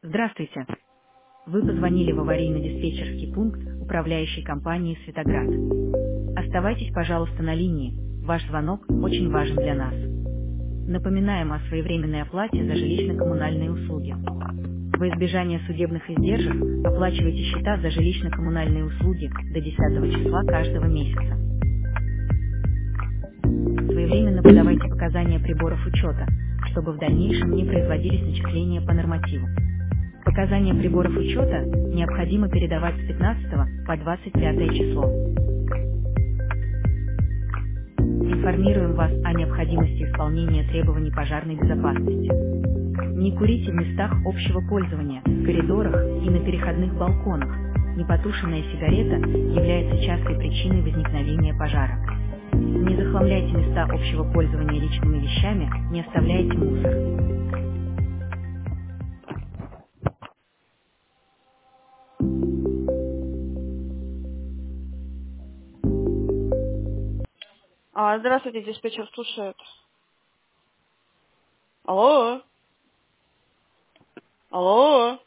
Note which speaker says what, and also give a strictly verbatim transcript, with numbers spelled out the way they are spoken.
Speaker 1: Здравствуйте. Вы позвонили в аварийно-диспетчерский пункт управляющей компании «Светоград». Оставайтесь, пожалуйста, на линии. Ваш звонок очень важен для нас. Напоминаем о своевременной оплате за жилищно-коммунальные услуги. Во избежание судебных издержек оплачивайте счета за жилищно-коммунальные услуги до десятого числа каждого месяца. Своевременно подавайте показания приборов учета, чтобы в дальнейшем не производились начисления по нормативу. Показания приборов учета необходимо передавать с пятнадцатого по двадцать пятое число. Информируем вас о необходимости исполнения требований пожарной безопасности. Не курите в местах общего пользования, в коридорах и на переходных балконах. Непотушенная сигарета является частой причиной возникновения пожара. Не захламляйте места общего пользования личными вещами, не оставляйте мусор.
Speaker 2: А, здравствуйте, диспетчер слушает. Алло? Алло?